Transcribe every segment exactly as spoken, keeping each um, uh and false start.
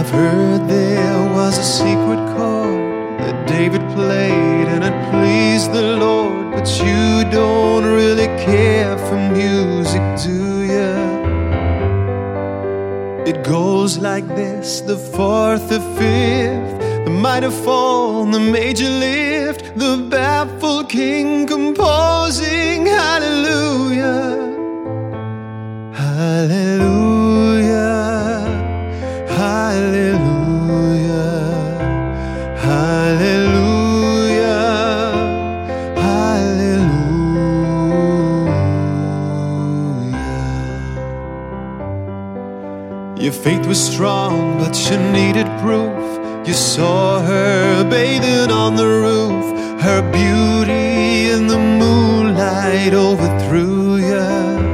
I've heard there was a secret chord that David played and it pleased the Lord, but you don't really care for music, do ya? It goes like this: the fourth, the fifth, the minor fall, the major lift, the baffled king composing hallelujah, hallelujah, hallelujah, hallelujah, hallelujah. Your faith was strong, but you needed proof. You saw her bathing on the roof. Her beauty in the moonlight overthrew you.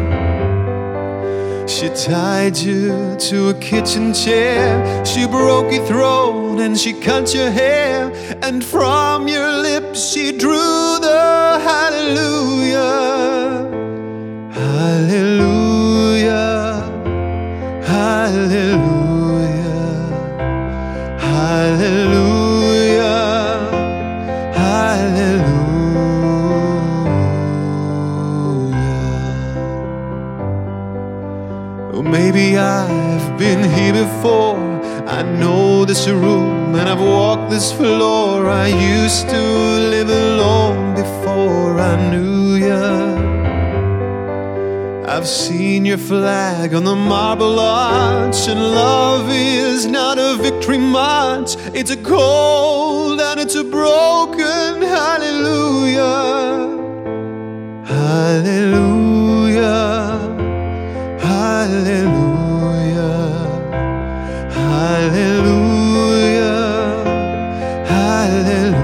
She tied you to a kitchen chair. She broke your throat and she cut your hair. And from your lips she drew the hallelujah, hallelujah, hallelujah, hallelujah, hallelujah. Oh, maybe I've been here before. I know this room and I've walked this floor. I used to live alone before I knew ya. I've seen your flag on the marble arch, and love is not a victory march. It's a cold and it's a broken hallelujah, hallelujah, hallelujah, hallelujah, hallelujah.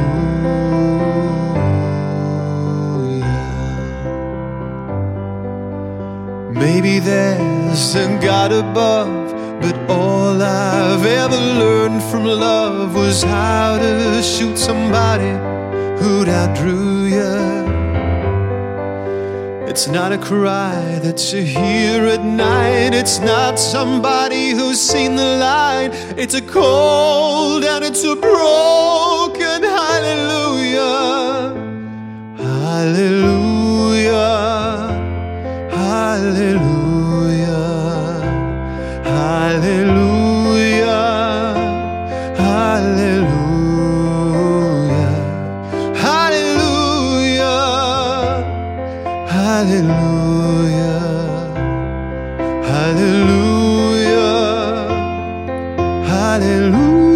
Maybe there's a God above, but all I've ever learned from love was how to shoot somebody who'd outdrew you. It's not a cry that you hear at night. It's not somebody who's seen the light. It's a cold and it's a broken hallelujah, hallelujah, hallelujah, hallelujah, hallelujah, hallelujah, hallelujah, hallelujah, hallelujah.